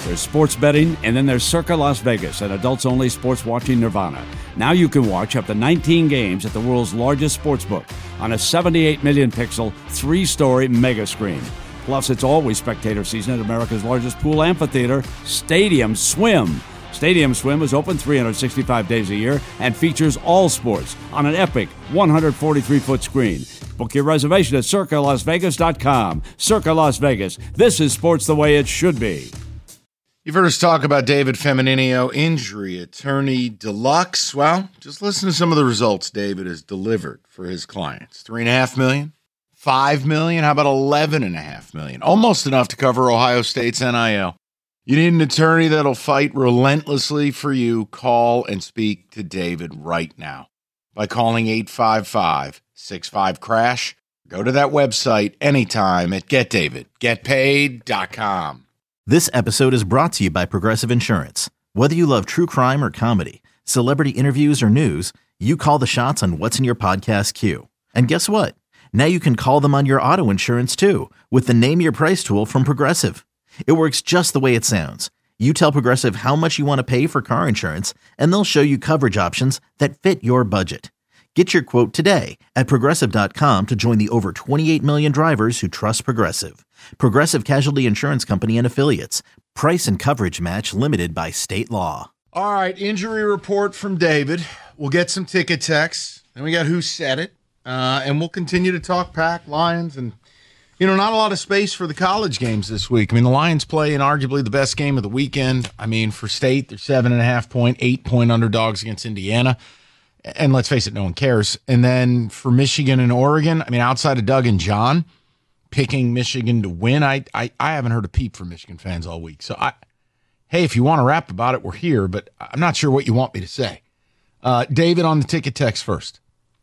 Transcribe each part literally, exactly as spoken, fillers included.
There's sports betting, and then there's Circa Las Vegas, an adults-only sports watching nirvana. Now you can watch up to nineteen games at the world's largest sportsbook on a seventy-eight million pixel, three-story mega screen. Plus, it's always spectator season at America's largest pool amphitheater, Stadium Swim. Stadium Swim is open three hundred sixty-five days a year and features all sports on an epic one hundred forty-three foot screen. Book your reservation at circa las vegas dot com. Circa Las Vegas. This is sports the way it should be. You've heard us talk about David Femininio, injury attorney deluxe. Well, just listen to some of the results David has delivered for his clients. Three and a half million, five million, how about eleven and a half million? Almost enough to cover Ohio State's N I L. You need an attorney that'll fight relentlessly for you. Call and speak to David right now by calling eight five five, six five, crash. Go to that website anytime at get david get paid dot com. This episode is brought to you by Progressive Insurance. Whether you love true crime or comedy, celebrity interviews or news, you call the shots on what's in your podcast queue. And guess what? Now you can call them on your auto insurance too with the Name Your Price tool from Progressive. It works just the way it sounds. You tell Progressive how much you want to pay for car insurance, and they'll show you coverage options that fit your budget. Get your quote today at progressive dot com to join the over twenty-eight million drivers who trust Progressive. Progressive Casualty Insurance Company and Affiliates. Price and coverage match limited by state law. All right, injury report from David. We'll get some ticket texts. Then we got who said it. Uh, and we'll continue to talk Pack, Lions, and you know, not a lot of space for the college games this week. I mean, the Lions play in arguably the best game of the weekend. I mean, for State, they're seven and a half point, eight point underdogs against Indiana. And let's face it, no one cares. And then for Michigan and Oregon, I mean, outside of Doug and John picking Michigan to win, I I, I haven't heard a peep from Michigan fans all week. So, I, hey, if you want to rap about it, we're here. But I'm not sure what you want me to say. Uh, David on the ticket text first.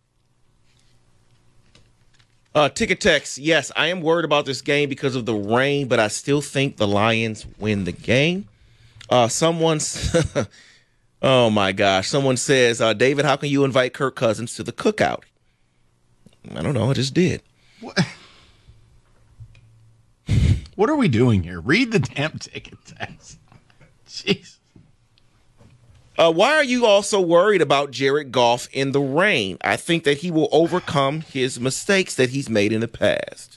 Uh, ticket text, yes, I am worried about this game because of the rain, but I still think the Lions win the game. Uh, someone's, oh my gosh, someone says, uh, David, how can you invite Kirk Cousins to the cookout? I don't know, I just did. What, what are we doing here? Read the damn ticket text. Jeez. Uh, why are you also worried about Jared Goff in the rain? I think that he will overcome his mistakes that he's made in the past.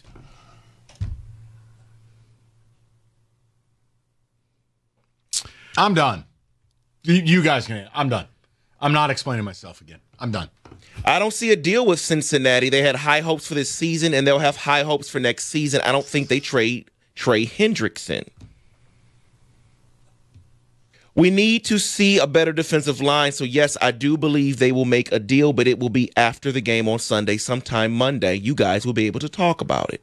I'm done. You, you guys can. I'm done. I'm not explaining myself again. I'm done. I don't see a deal with Cincinnati. They had high hopes for this season, and they'll have high hopes for next season. I don't think they trade Trey Hendrickson. We need to see a better defensive line. So, yes, I do believe they will make a deal, but it will be after the game on Sunday, sometime Monday. You guys will be able to talk about it.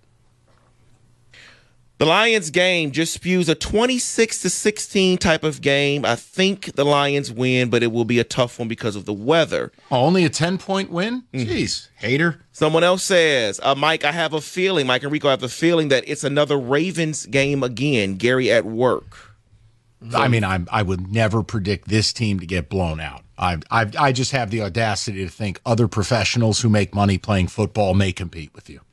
The Lions game just spews a twenty-six to sixteen type of game. I think the Lions win, but it will be a tough one because of the weather. Oh, only a ten-point win? Jeez, mm-hmm. Hater. Someone else says, uh, Mike, I have a feeling, Mike and Rico, I have a feeling that it's another Ravens game again. Gary at work. I mean, I'm, I would never predict this team to get blown out. I, I I just have the audacity to think other professionals who make money playing football may compete with you.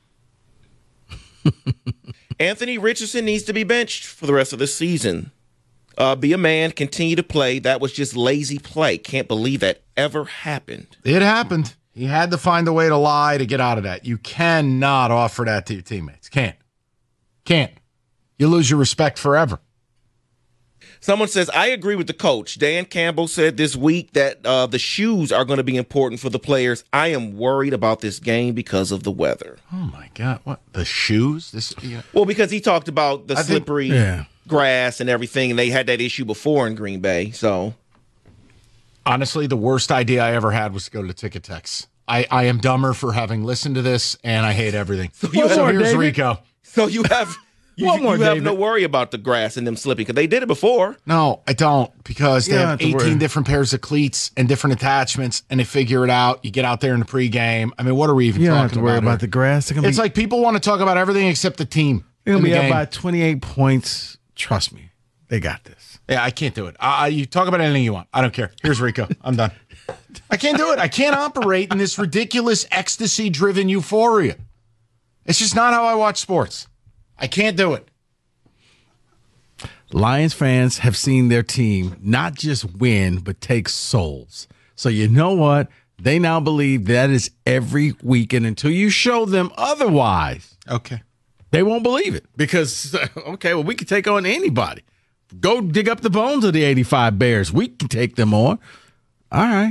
Anthony Richardson needs to be benched for the rest of the season. Uh, be a man, continue to play. That was just lazy play. Can't believe that ever happened. It happened. He had to find a way to lie to get out of that. You cannot offer that to your teammates. Can't. Can't. You lose your respect forever. Someone says, I agree with the coach. Dan Campbell said this week that uh, the shoes are going to be important for the players. I am worried about this game because of the weather. Oh, my God. What? The shoes? This? Yeah. Well, because he talked about the I slippery think, yeah. grass and everything, and they had that issue before in Green Bay. So, honestly, the worst idea I ever had was to go to Ticket Text. I, I am dumber for having listened to this, and I hate everything. So, you so have, here's David? Rico. So you have... You, One more, you have David. no worry about the grass and them slipping because they did it before. No, I don't, because they You don't have have to eighteen worry. different pairs of cleats and different attachments, and they figure it out. You get out there in the pregame. I mean, what are we even You don't talking have to worry about? about here? the grass. They're gonna It's be, like people want to talk about everything except the team. they're in gonna the be up game. by twenty-eight points. Trust me, they got this. Yeah, I can't do it. Uh, you talk about anything you want. I don't care. Here's Rico. I'm done. I can't do it. I can't operate in this ridiculous ecstasy-driven euphoria. It's just not how I watch sports. I can't do it. Lions fans have seen their team not just win, but take souls. So you know what? They now believe that is every weekend until you show them otherwise. Okay. They won't believe it because, okay, well, we can take on anybody. Go dig up the bones of the eighty-five Bears. We can take them on. All right.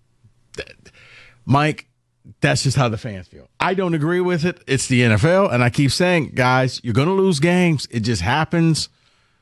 Mike, that's just how the fans feel. I don't agree with it. It's the N F L, and I keep saying, guys, you're going to lose games. It just happens.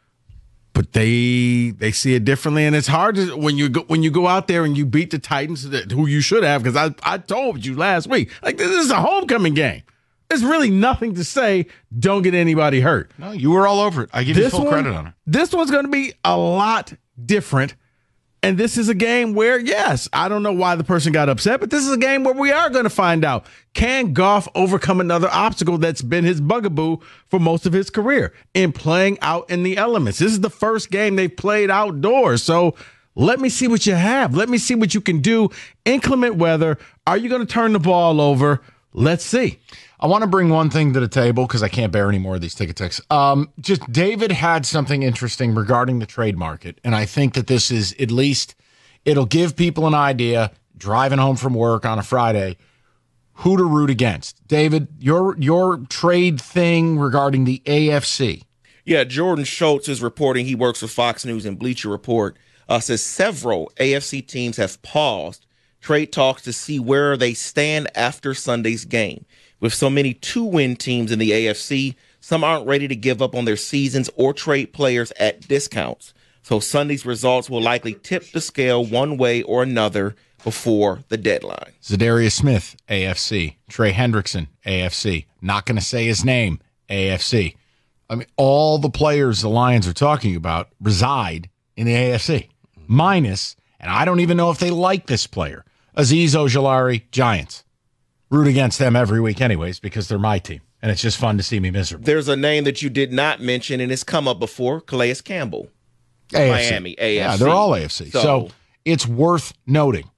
But they they see it differently, and it's hard to when you go when you go out there and you beat the Titans, that, who you should have, because I, I told you last week, like, this is a homecoming game. There's really nothing to say. Don't get anybody hurt. No, you were all over it. I give This you full one- credit on it. This one's going to be a lot different. And this is a game where, yes, I don't know why the person got upset, but this is a game where we are going to find out. Can Goff overcome another obstacle that's been his bugaboo for most of his career in playing out in the elements? This is the first game they've played outdoors. So let me see what you have. Let me see what you can do. Inclement weather. Are you going to turn the ball over? Let's see. I want to bring one thing to the table because I can't bear any more of these ticket texts. Um, just David had something interesting regarding the trade market, and I think that this is at least it'll give people an idea driving home from work on a Friday who to root against. David, your your trade thing regarding the A F C. Yeah, Jordan Schultz is reporting. He works for Fox News and Bleacher Report. Uh, says several A F C teams have paused trade talks to see where they stand after Sunday's game. With so many two-win teams in the A F C, some aren't ready to give up on their seasons or trade players at discounts. So Sunday's results will likely tip the scale one way or another before the deadline. Zadarius Smith, A F C. Trey Hendrickson, A F C. Not going to say his name, A F C. I mean, all the players the Lions are talking about reside in the A F C. Minus, and I don't even know if they like this player, Azeez Ojulari, Giants. Root against them every week anyways because they're my team, and it's just fun to see me miserable. There's a name that you did not mention, and it's come up before, Calais Campbell. A F C. Miami, A F C. Yeah, they're all A F C. So, So- it's worth noting.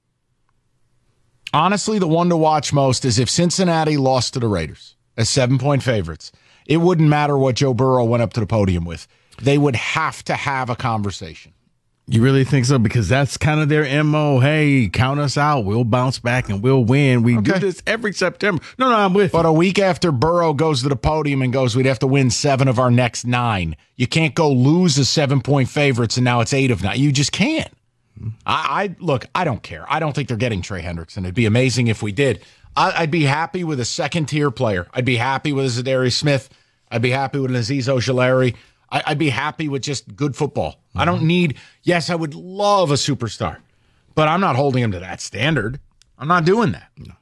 Honestly, the one to watch most is if Cincinnati lost to the Raiders as seven-point favorites. It wouldn't matter what Joe Burrow went up to the podium with. They would have to have a conversation. You really think so? Because that's kind of their M O. Hey, count us out. We'll bounce back and we'll win. We do Okay. this every September. No, no, I'm with But you. a week after Burrow goes to the podium and goes, we'd have to win seven of our next nine. You can't go lose a seven-point favorites and now it's eight of nine. You just can't. I, I look, I don't care. I don't think they're getting Trey Hendrickson. It'd be amazing if we did. I, I'd be happy with a second-tier player. I'd be happy with a Zadarius Smith. I'd be happy with an Azeez Ojulari. I, I'd be happy with just good football. Mm-hmm. I don't need, yes, I would love a superstar, but I'm not holding him to that standard. I'm not doing that. No.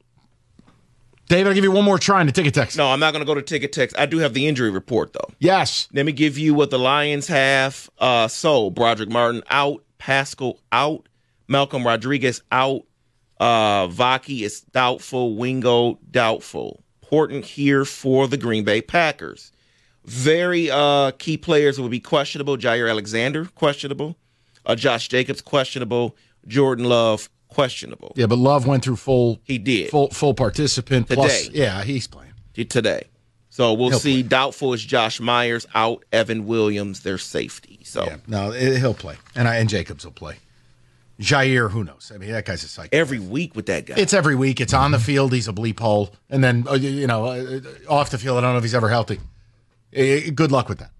David, I'll give you one more try in the ticket text. No, I'm not going to go to ticket text. I do have the injury report, though. Yes. Let me give you what the Lions have. Uh, so, Broderick Martin out, Pascal out, Malcolm Rodriguez out, uh, Vaki is doubtful, Wingo doubtful. Important here for the Green Bay Packers. Very uh, key players will be questionable. Jair Alexander, questionable. Uh, Josh Jacobs, questionable. Jordan Love, questionable. Yeah, but Love went through full. He did. Full full participant. Plus, Today. yeah, he's playing. Today. So we'll He'll see. play. Doubtful is Josh Myers out. Evan Williams, their safety. So Yeah, no, it, he'll play, and I, and Jacobs will play. Jair, who knows? I mean, that guy's a psycho. every week with that guy. It's every week. It's on the field. He's a bleep hole, and then uh, you you know, uh, off the field. I don't know if he's ever healthy. Uh, good luck with that.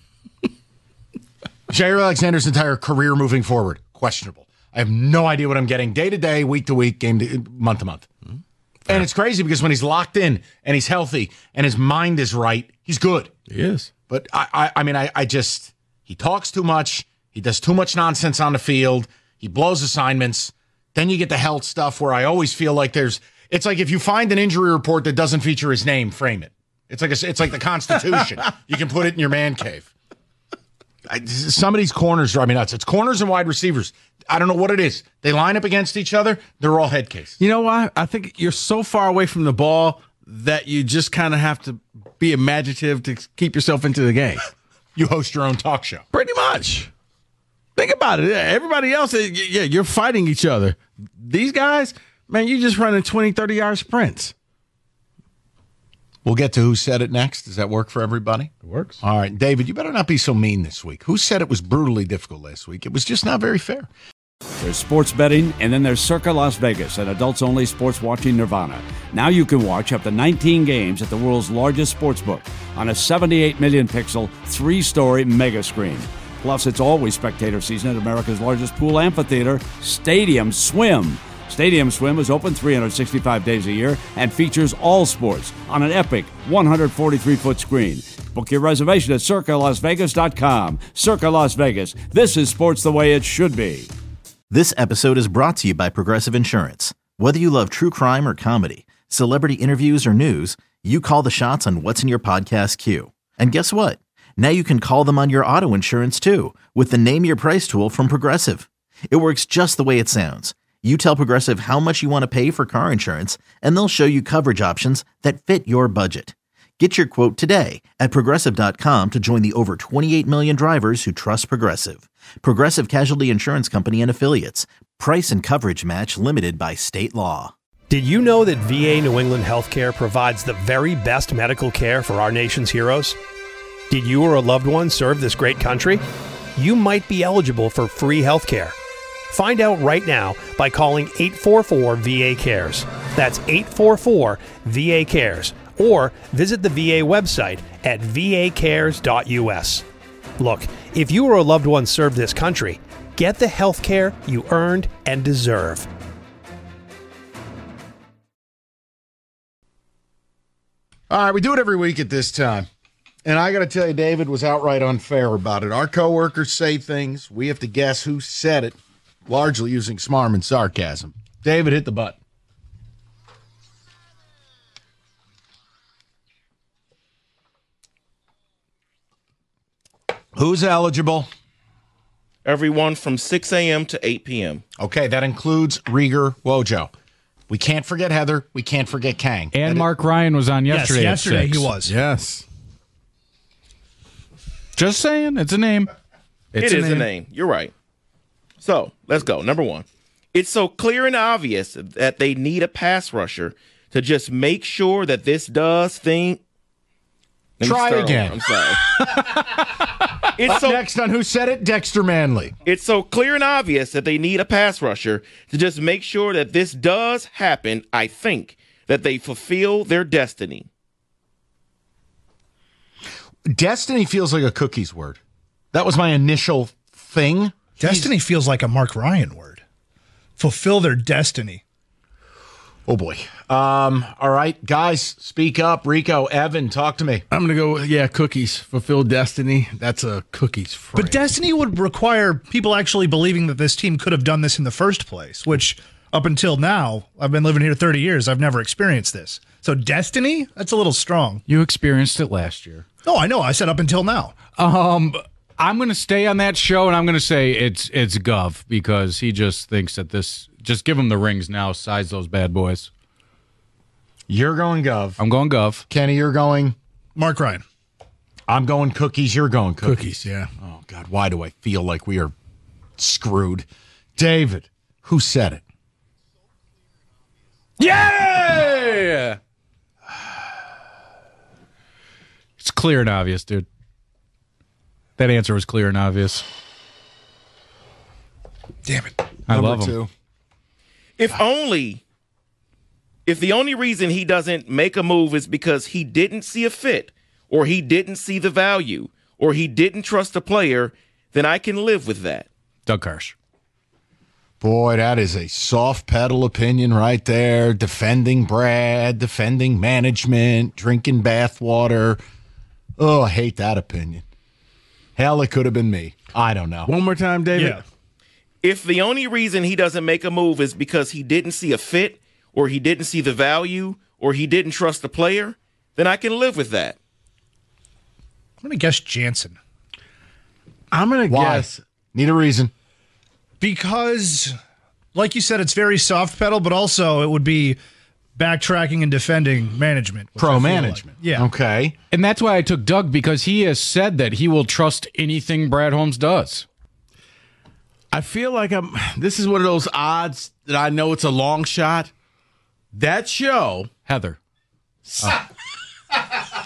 Jair Alexander's entire career moving forward, questionable. I have no idea what I'm getting day to day, week to week, game to month to month. Mm-hmm. And it's crazy because when he's locked in and he's healthy and his mind is right, he's good. He is. But I, I, I mean, I, I just he talks too much. He does too much nonsense on the field. He blows assignments. Then you get the health stuff where I always feel like there's. It's like if you find an injury report that doesn't feature his name, frame it. It's like a, it's like the Constitution. You can put it in your man cave. I, some of these corners drive me nuts. It's corners and wide receivers. I don't know what it is. They line up against each other. They're all head case. You know why? I think you're so far away from the ball that you just kind of have to be imaginative to keep yourself into the game. You host your own talk show. Pretty much. Think about it. Everybody else, yeah, you're fighting each other. These guys, man, you're just running twenty, thirty-yard sprints. We'll get to who said it next. Does that work for everybody? It works. All right, David, you better not be so mean this week. Who said it was brutally difficult last week? It was just not very fair. There's sports betting, and then there's Circa Las Vegas, an adults-only sports watching nirvana. Now you can watch up to nineteen games at the world's largest sportsbook on a seventy-eight million pixel, three-story mega screen. Plus, it's always spectator season at America's largest pool amphitheater, Stadium Swim. Stadium Swim is open three hundred sixty-five days a year and features all sports on an epic one hundred forty-three foot screen. Book your reservation at circa las vegas dot com. Circa Las Vegas. This is sports the way it should be. This episode is brought to you by Progressive Insurance. Whether you love true crime or comedy, celebrity interviews or news, you call the shots on what's in your podcast queue. And guess what? Now you can call them on your auto insurance too with the Name Your Price tool from Progressive. It works just the way it sounds. You tell Progressive how much you want to pay for car insurance, and they'll show you coverage options that fit your budget. Get your quote today at progressive dot com to join the over twenty-eight million drivers who trust Progressive. Progressive Casualty Insurance Company and Affiliates. Price and coverage match limited by state law. Did you know that V A New England Healthcare provides the very best medical care for our nation's heroes? Did you or a loved one serve this great country? You might be eligible for free healthcare. Find out right now by calling eight four four V A cares. That's eight four four V A cares. Or visit the V A website at v a cares dot u s. Look, if you or a loved one served this country, get the health care you earned and deserve. All right, we do it every week at this time. And I got to tell you, David was outright unfair about it. Our coworkers say things. We have to guess who said it, largely using smarm and sarcasm. David, hit the button. Who's eligible? Everyone from six a.m. to eight p.m. Okay, that includes Rieger Wojo. We can't forget Heather. We can't forget Kang. And that Mark Ryan was on yesterday. Yes, yesterday at six. he was. Yes. Just saying, it's a name. It's It is a name. You're right. So let's go. Number one. It's so clear and obvious that they need a pass rusher to just make sure that this does thing. Let me Try start again. over. I'm sorry. It's Up so next on Who Said It, Dexter Manley. It's so clear and obvious that they need a pass rusher to just make sure that this does happen. I think that they fulfill their destiny. Destiny feels like a cookies word. That was my initial thing. Destiny feels like a Mark Ryan word. Fulfill their destiny. Oh, boy. Um, all right, guys, speak up. Rico, Evan, talk to me. I'm going to go, yeah, cookies. Fulfill destiny. That's a cookies phrase. But destiny would require people actually believing that this team could have done this in the first place, which up until now, I've been living here thirty years. I've never experienced this. So destiny, that's a little strong. You experienced it last year. No, I know. I said up until now. Um, I'm going to stay on that show, and I'm going to say it's it's Gov because he just thinks that this. Just give him the rings now. Size those bad boys. You're going Gov. I'm going Gov. Kenny, you're going. Mark Ryan. I'm going cookies. You're going cookies. Cookies, yeah. Oh, God, why do I feel like we are screwed? David, who said it? Yeah! It's clear and obvious, dude. That answer was clear and obvious. Damn it. I Number love him. two. If only, if the only reason he doesn't make a move is because he didn't see a fit, or he didn't see the value, or he didn't trust the player, then I can live with that. Doug Karsh. Boy, that is a soft pedal opinion right there. Defending Brad, defending management, drinking bathwater. Oh, I hate that opinion. Hell, it could have been me. I don't know. One more time, David. Yeah. If the only reason he doesn't make a move is because he didn't see a fit, or he didn't see the value, or he didn't trust the player, then I can live with that. I'm going to guess Jansen. I'm going to Why? guess. Need a reason. Because, like you said, it's very soft pedal, but also it would be backtracking and defending management. which I Pro feel management. like. Yeah. Okay. And that's why I took Doug, because he has said that he will trust anything Brad Holmes does. I feel like I'm. This is one of those odds that I know it's a long shot. That show, Heather.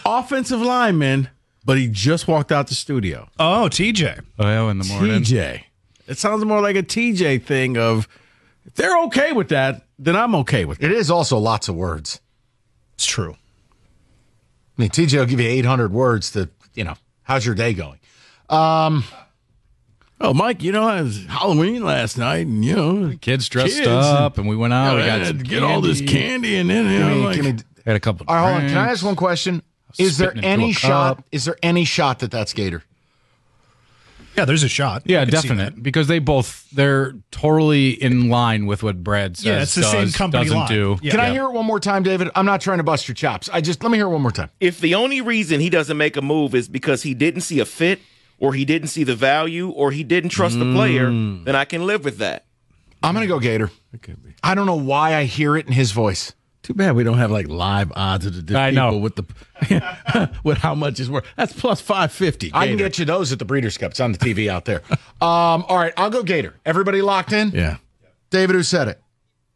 offensive lineman, but he just walked out the studio. Oh, T J. Oh, in the morning. T J. It sounds more like a T J thing of, if they're okay with that, then I'm okay with it. It is also lots of words. It's true. I mean, T J will give you eight hundred words to, you know, how's your day going? Um, oh, Mike, you know, it was Halloween last night, and, you know, Kids dressed kids up, and we went out. you We know, got had some to get all this candy, and then, you give know, me- like, give me- Had a couple. all right, hold on. Can I drinks. ask one question? Is there Spitting into any a shot? cup. Is there any shot that that's Gator? Yeah, there's a shot. Yeah, I can see definite. that. Because they both they're totally in line with what Brad says. Yeah, it's the does, same company doesn't line. do. Yeah. Can I hear it one more time, David? I'm not trying to bust your chops. I just let me hear it one more time. If the only reason he doesn't make a move is because he didn't see a fit, or he didn't see the value, or he didn't trust the player, then I can live with that. I'm gonna go Gator. it could be. I don't know why I hear it in his voice. Too bad we don't have like live odds of the different I know. people with the with how much is worth. That's plus five fifty. I can get you those at the Breeders' Cup. It's on the T V out there. Um, all right, I'll go Gator. Everybody locked in? Yeah. David, who said it?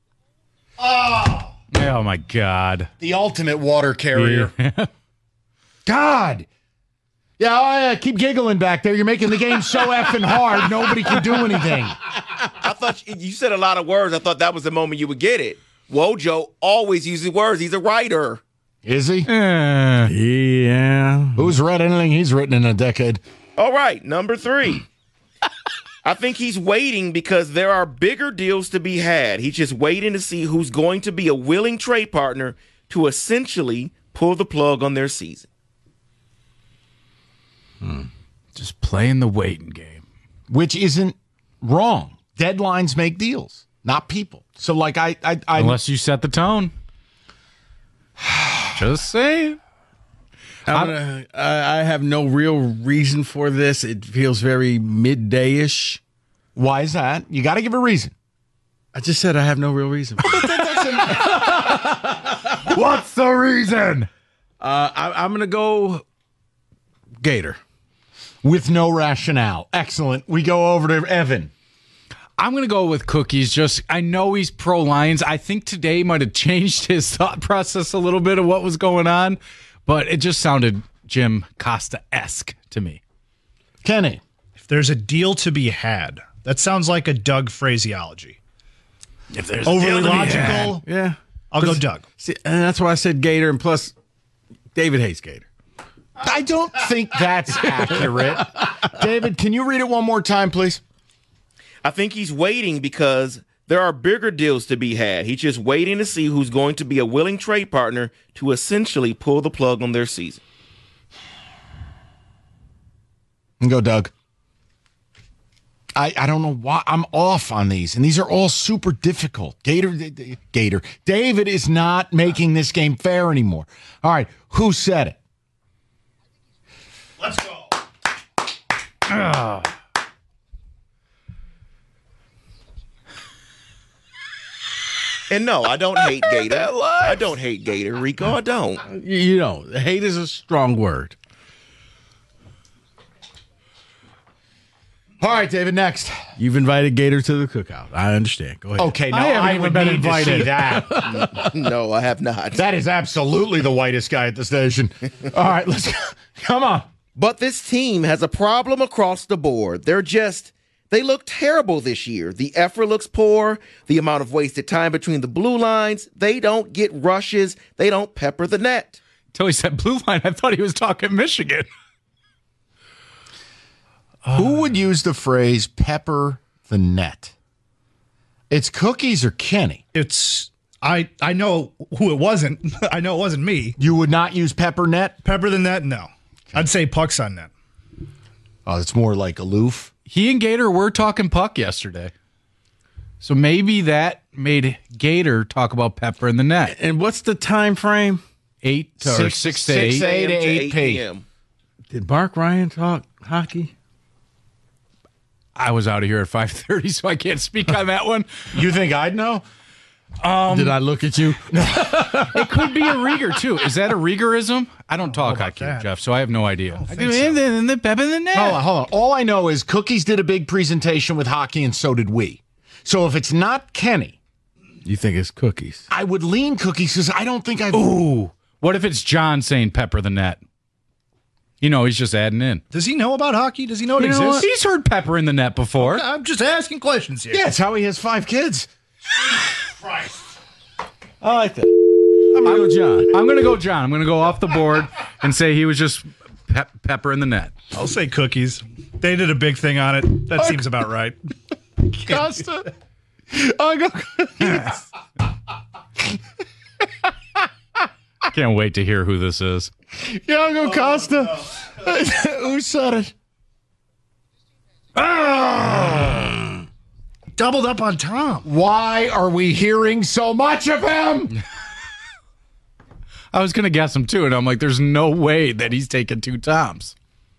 Oh my God. The ultimate water carrier. God. Yeah, oh, yeah, keep giggling back there. You're making the game so effing hard, nobody can do anything. I thought you, you said a lot of words. I thought that was the moment you would get it. Wojo always uses words. He's a writer. Is he? Eh. Yeah. Who's read anything he's written in a decade? All right, number three. I think he's waiting because there are bigger deals to be had. He's just waiting to see who's going to be a willing trade partner to essentially pull the plug on their season. Just playing the waiting game. Which isn't wrong. Deadlines make deals, not people. So, like, I, I, I Unless you set the tone. Just saying. I'm gonna, I, I have no real reason for this. It feels very midday-ish. why is that? You got to give a reason. I just said I have no real reason for it. What's the reason? Uh, I, I'm going to go Gator. With no rationale. Excellent. We go over to Evan. I'm going to go with Cookies. Just, I know he's pro Lions. I think today might have changed his thought process a little bit of what was going on, but it just sounded Jim Costa-esque to me. Kenny. If there's a deal to be had, that sounds like a Doug phraseology. If there's Overly logical. Yeah. I'll go Doug. See, and that's why I said Gator, and plus, David hates Gator. I don't think that's accurate. David, can you read it one more time, please? I think he's waiting because there are bigger deals to be had. He's just waiting to see who's going to be a willing trade partner to essentially pull the plug on their season. And go, Doug. I, I don't know why I'm off on these, and these are all super difficult. Gator, Gator. David is not making this game fair anymore. All right, who said it? Let's go. And no, I don't hate Gator. I don't hate Gator, Rico. I don't. You, you know, hate is a strong word. All right, David, next. You've invited Gator to the cookout. I understand. Go ahead. Okay, no, I I, haven't even would been need invited. to see that. No, I have not. That is absolutely the whitest guy at the station. All right, let's go. Come on. But this team has a problem across the board. They're just, they look terrible this year. The effort looks poor. The amount of wasted time between the blue lines. They don't get rushes. They don't pepper the net. Until he said blue line, I thought he was talking Michigan. Who would use the phrase pepper the net? It's Cookies or Kenny. It's I I know who it wasn't. I know it wasn't me. You would not use pepper net? Pepper the net? No. I'd say pucks on net. Oh, it's more like aloof. He and Gator were talking puck yesterday. So maybe that made Gator talk about pepper in the net. And what's the time frame? Eight to, or Six- six to six eight. to eight. A M to eight p. p.m. Did Mark Ryan talk hockey? I was out of here at five thirty, so I can't speak on that one. You think I'd know? Did I look at you? It could be a Rieger, too. Is that a Riegerism? I don't talk hockey, that? Jeff, so I have no idea. I think so. and then the pepper in the net. Hold on, hold on. All I know is Cookies did a big presentation with hockey, and so did we. So if it's not Kenny, You think it's cookies? I would lean Cookies because I don't think I've. Ooh. What if it's John saying pepper the net? You know, he's just adding in. Does he know about hockey? Does he know it You know exists? what? He's heard pepper in the net before. I'm just asking questions here. Yeah, it's how he has five kids. Christ. I like that. I'm going to go John. I'm going to go John. I'm going to go off the board and say he was just pe- pepper in the net. I'll say cookies. They did a big thing on it. That seems about right. Costa. I go cookies. Can't wait to hear who this is. Iago Costa. Who said it? Ah! Doubled up on Tom. Why are we hearing so much of him? I was going to guess him too, and I'm like, there's no way that he's taking two Toms.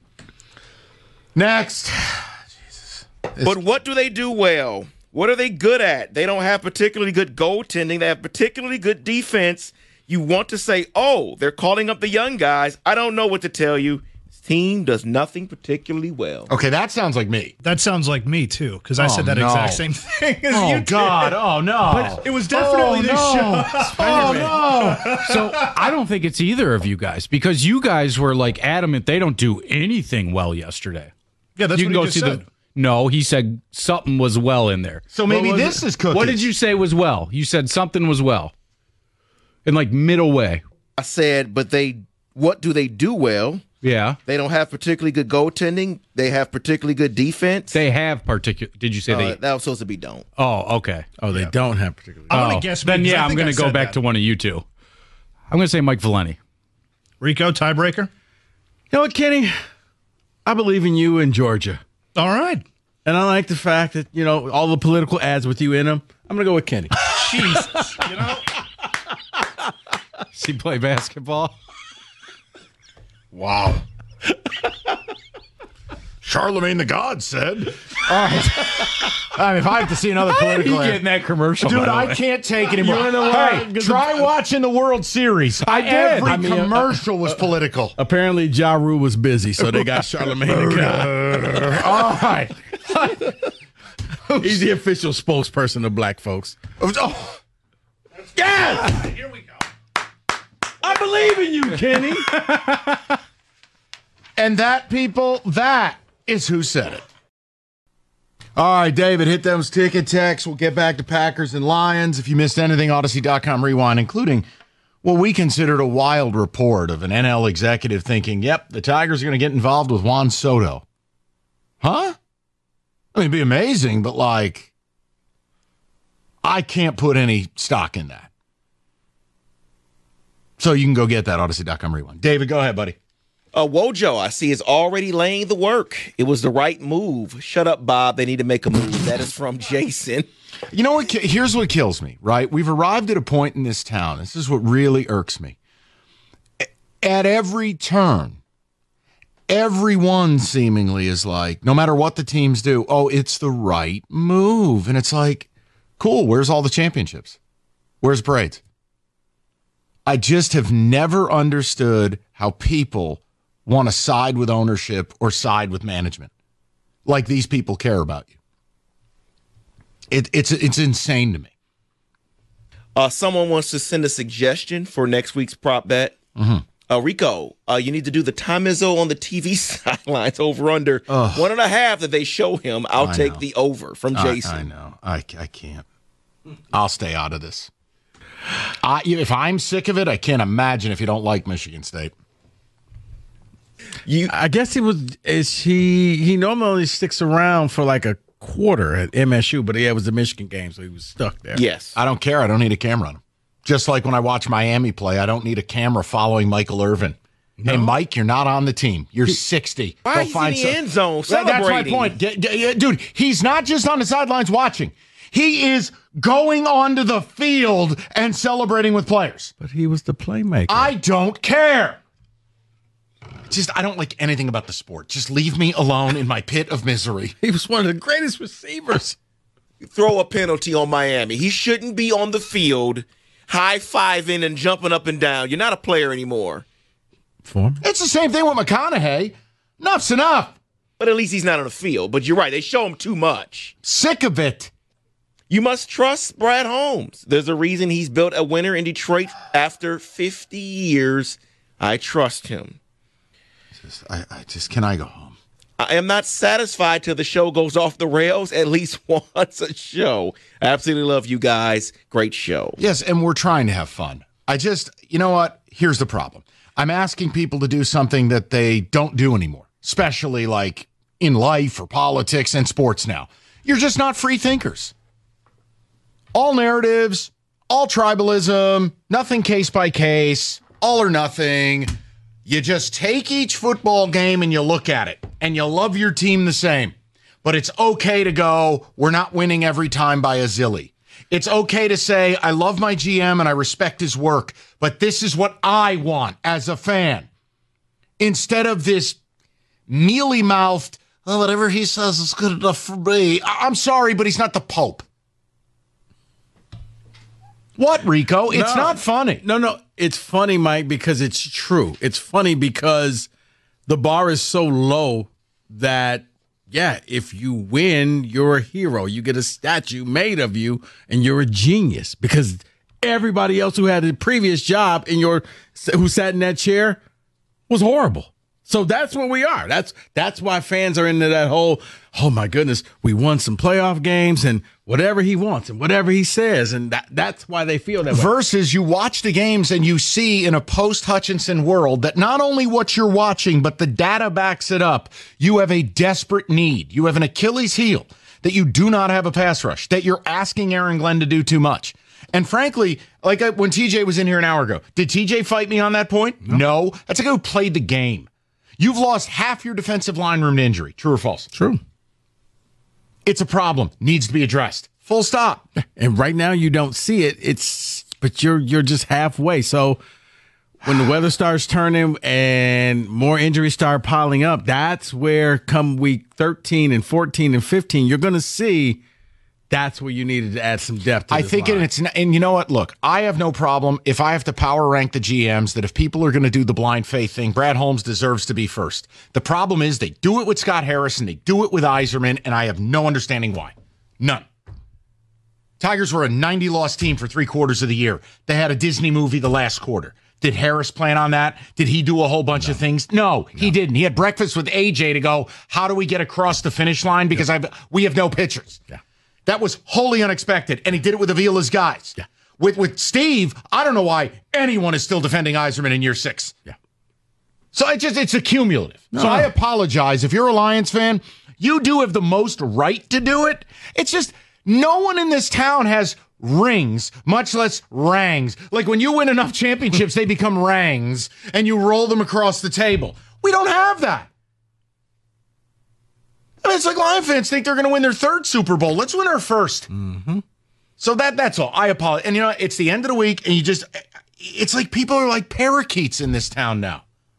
Next. But what do they do well? What are they good at? They don't have particularly good goaltending. They have particularly good defense. You want to say, oh, they're calling up the young guys. I don't know what to tell you. This team does nothing particularly well. Okay, that sounds like me. That sounds like me, too, because I Oh, said that no. exact same thing as Oh, you did. God. Oh, no. But it was definitely oh, this no. show. Oh, no. So I don't think it's either of you guys because you guys were like adamant they don't do anything well yesterday. Yeah, that's you what can he go just see said. the. No, he said something was well in there. So maybe What was this it? is cookies. What did you say was well? You said something was well. In like middle way. I said, but they, what do they do well? Yeah. They don't have particularly good goaltending. They have particularly good defense. They have particular. Did you say Uh, they? that was supposed to be don't. Oh, okay. Oh, they don't have particularly. I'm oh, going to guess. Then because I yeah, I'm think going I to go said back that. to one of you two. I'm going to say Mike Valeni. Rico, tiebreaker? You know what, Kenny? I believe in you in Georgia. All right. And I like the fact that, you know, all the political ads with you in them. I'm going to go with Kenny. Jesus. You know? Does he play basketball? Wow. Charlemagne the God said. All right. I mean, if I have to see another He political ad. getting that commercial, Dude, by the I way. can't take anymore. You wanna know why? Hey, try watching the World Series. I did. Every I mean, uh, commercial was political. Apparently, Ja Rule was busy, so they got Charlemagne the God. All right. He's the official spokesperson of black folks. Oh. Yes! Here we go. I believe in you, Kenny. And that, people, that is who said it. All right, David, hit those ticket texts. We'll get back to Packers and Lions. If you missed anything, Odyssey dot com rewind, including what we considered a wild report of an N L executive thinking, yep, the Tigers are going to get involved with Juan Soto. Huh? I mean, it'd be amazing, but like, I can't put any stock in that. So you can go get that, Odyssey dot com rewind. David, go ahead, buddy. Uh, Wojo, I see, is already laying the work. It was the right move. Shut up, Bob. They need to make a move. That is from Jason. You know what? ki- Here's what kills me, right? We've arrived at a point in this town. This is what really irks me. A- At every turn, everyone seemingly is like, no matter what the teams do, oh, it's the right move. And it's like, cool, where's all the championships? Where's parades? I just have never understood how people want to side with ownership or side with management. Like these people care about you. It, it's it's insane to me. Uh, someone wants to send a suggestion for next week's prop bet. Mm-hmm. Uh, Rico, uh, you need to do the time Izzo on the T V sidelines over under one and a half that they show him. I'll I take know. the over from Jason. I, I know. I, I can't. I'll stay out of this. I, if I'm sick of it, I can't imagine if you don't like Michigan State. You, I guess he was. Is he? He normally sticks around for like a quarter at M S U, but yeah, it was the Michigan game, so he was stuck there. yes. I don't care. I don't need a camera on him. Just like when I watch Miami play, I don't need a camera following Michael Irvin. Hey, Mike, you're not on the team. You're sixty. Why Go is he find in the some- end zone Well, That's my celebrating? point. D- d- Dude, he's not just on the sidelines watching. He is going onto the field and celebrating with players. But he was the playmaker. I don't care. Just, I don't like anything about the sport. Just leave me alone in my pit of misery. He was one of the greatest receivers. Throw a penalty on Miami. He shouldn't be on the field high-fiving and jumping up and down. You're not a player anymore. For him. It's the same thing with McConaughey. Enough's enough. But at least he's not on the field. But you're right. They show him too much. Sick of it. You must trust Brad Holmes. There's a reason he's built a winner in Detroit after fifty years. I trust him. Just, I, I just, can I go home? I am not satisfied till the show goes off the rails at least once a show. I absolutely love you guys. Great show. Yes, and we're trying to have fun. I just, you know what? Here's the problem. I'm asking people to do something that they don't do anymore, especially like in life or politics and sports now. You're just not free thinkers. All narratives, all tribalism, nothing case by case, all or nothing. You just take each football game and you look at it, and you love your team the same. But it's okay to go, we're not winning every time by a zilly. It's okay to say, I love my G M and I respect his work, but this is what I want as a fan. Instead of this mealy-mouthed, oh, whatever he says is good enough for me. I- I'm sorry, but he's not the Pope. What, Rico? It's No. not funny. No, no, it's funny, Mike, because it's true. It's funny because the bar is so low that, yeah, if you win, you're a hero. You get a statue made of you, and you're a genius because everybody else who had a previous job in your who sat in that chair was horrible. So that's where we are. That's that's why fans are into that whole, oh my goodness, we won some playoff games and whatever he wants and whatever he says, and that that's why they feel that way. Versus you watch the games and you see in a post-Hutchinson world that not only what you're watching, but the data backs it up. You have a desperate need. You have an Achilles heel that you do not have a pass rush, that you're asking Aaron Glenn to do too much. And frankly, like I, when T J was in here an hour ago, did T J fight me on that point? No. no. That's a guy who played the game. You've lost half your defensive line room to injury. True or false? True. It's a problem. Needs to be addressed. Full stop. And right now you don't see it. It's but you're you're just halfway. So when the weather starts turning and more injuries start piling up, that's where come week thirteen and fourteen and fifteen, you're going to see that's where you needed to add some depth to I this think line. it, it's and you know what? Look, I have no problem if I have to power rank the G Ms that if people are going to do the blind faith thing, Brad Holmes deserves to be first. The problem is they do it with Scott Harrison, they do it with Yzerman, and I have no understanding why. None. Tigers were a ninety-loss team for three quarters of the year. They had a Disney movie the last quarter. Did Harris plan on that? Did he do a whole bunch no. of things? No, no, he didn't. He had breakfast with A J to go, how do we get across the finish line? Because yeah. I've, we have no pitchers. Yeah. That was wholly unexpected, and he did it with Avila's guys. Yeah. With with Steve, I don't know why anyone is still defending Yzerman in year six. Yeah. So it just it's a cumulative. No. So I apologize. If you're a Lions fan, you do have the most right to do it. It's just no one in this town has rings, much less rangs. Like when you win enough championships, they become rangs, and you roll them across the table. We don't have that. I mean, it's like Lion fans think they're going to win their third Super Bowl. Let's win our first. Mm-hmm. So that that's all. I apologize. And, you know, it's the end of the week, and you just, it's like people are like parakeets in this town now.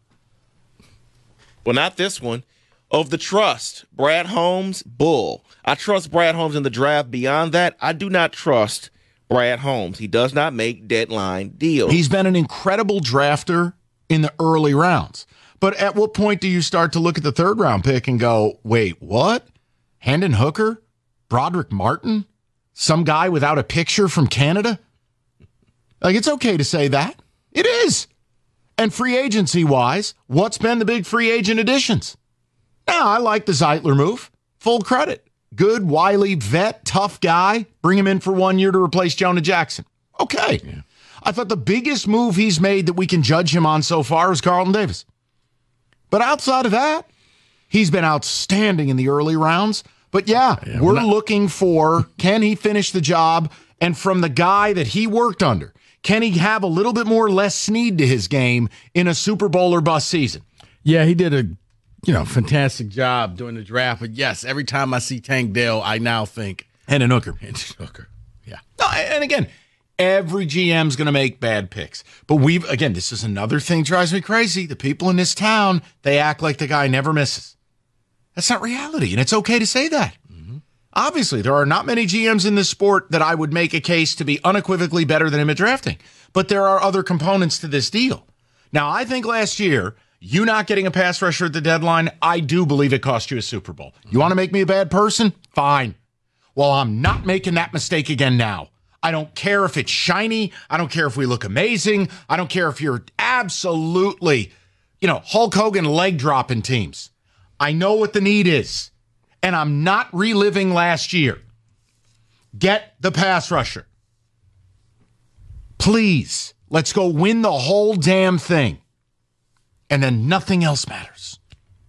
Well, not this one. Of the trust, Brad Holmes, bull. I trust Brad Holmes in the draft. Beyond that, I do not trust Brad Holmes. He does not make deadline deals. He's been an incredible drafter in the early rounds. But at what point do you start to look at the third round pick and go, wait, what? Hendon Hooker? Broderick Martin? Some guy without a picture from Canada? Like, it's okay to say that. It is. And free agency wise, what's been the big free agent additions? Now, I like the Zeitler move. Full credit. Good, wily vet, tough guy. Bring him in for one year to replace Jonah Jackson. Okay. Yeah. I thought the biggest move he's made that we can judge him on so far is Carlton Davis. But outside of that, he's been outstanding in the early rounds. But yeah, yeah we're not- looking for, can he finish the job? And from the guy that he worked under, can he have a little bit more Les Snead to his game in a Super Bowl or bust season? Yeah, he did a you know fantastic job during the draft. But yes, every time I see Tank Dell, I now think Hendon Hooker. Hendon Hooker. Yeah. No, and again, every G M's going to make bad picks. But we've, again, this is another thing that drives me crazy. The people in this town, they act like the guy never misses. That's not reality, and it's okay to say that. Mm-hmm. Obviously, there are not many G Ms in this sport that I would make a case to be unequivocally better than him at drafting. But there are other components to this deal. Now, I think last year, you not getting a pass rusher at the deadline, I do believe it cost you a Super Bowl. Mm-hmm. You want to make me a bad person? Fine. Well, I'm not making that mistake again now. I don't care if it's shiny. I don't care if we look amazing. I don't care if you're absolutely, you know, Hulk Hogan leg dropping teams. I know what the need is, and I'm not reliving last year. Get the pass rusher. Please, let's go win the whole damn thing. And then nothing else matters.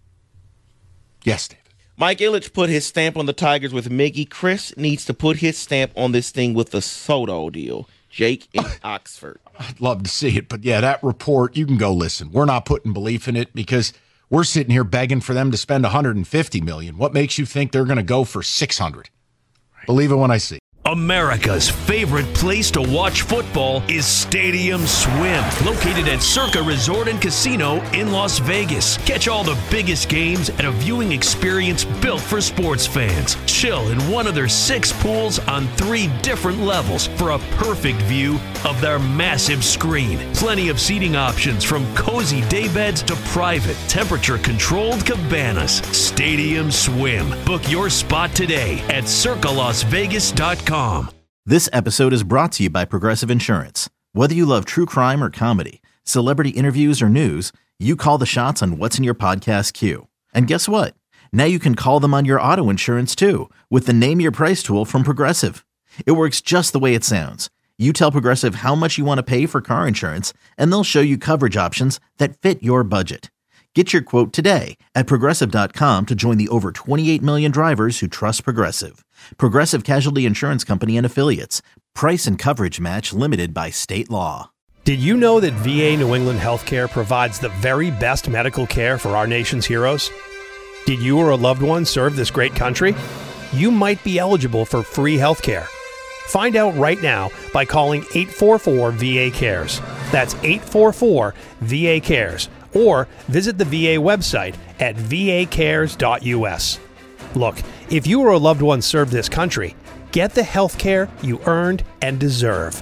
Yes, David. Mike Ilitch put his stamp on the Tigers with Miggy. Chris needs to put his stamp on this thing with the Soto deal. Jake in Oxford. I'd love to see it, but yeah, that report, you can go listen. We're not putting belief in it because we're sitting here begging for them to spend one hundred fifty million dollars. What makes you think they're going to go for six hundred? Believe it when I see it. America's favorite place to watch football is Stadium Swim, located at Circa Resort and Casino in Las Vegas. Catch all the biggest games at a viewing experience built for sports fans. Chill in one of their six pools on three different levels for a perfect view of their massive screen. Plenty of seating options from cozy daybeds to private, temperature-controlled cabanas. Stadium Swim. Book your spot today at circa las vegas dot com. This episode is brought to you by Progressive Insurance. Whether you love true crime or comedy, celebrity interviews or news, you call the shots on what's in your podcast queue. And guess what? Now you can call them on your auto insurance too with the Name Your Price tool from Progressive. It works just the way it sounds. You tell Progressive how much you want to pay for car insurance, and they'll show you coverage options that fit your budget. Get your quote today at Progressive dot com to join the over twenty-eight million drivers who trust Progressive. Progressive Casualty Insurance Company and Affiliates. Price and coverage match limited by state law. Did you know that V A New England Healthcare provides the very best medical care for our nation's heroes? Did you or a loved one serve this great country? You might be eligible for free healthcare. Find out right now by calling eight four four V A cares. That's eight four four V A cares. Or visit the V A website at v a cares dot u s. Look, if you or a loved one served this country, get the health care you earned and deserve.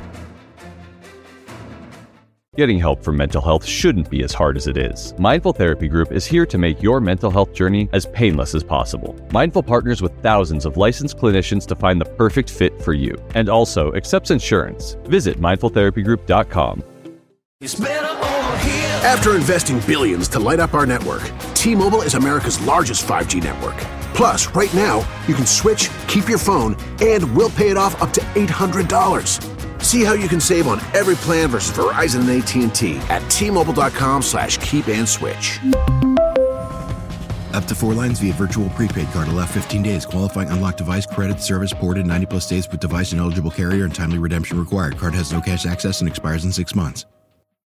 Getting help for mental health shouldn't be as hard as it is. Mindful Therapy Group is here to make your mental health journey as painless as possible. Mindful partners with thousands of licensed clinicians to find the perfect fit for you, and also accepts insurance. Visit mindful therapy group dot com. After investing billions to light up our network, T-Mobile is America's largest five G network. Plus, right now, you can switch, keep your phone, and we'll pay it off up to eight hundred dollars. See how you can save on every plan versus Verizon and A T and T at T-Mobile.com slash keep and switch. Up to four lines via virtual prepaid card. Allow fifteen days. Qualifying unlocked device credit service ported ninety plus days with device and eligible carrier and timely redemption required. Card has no cash access and expires in six months.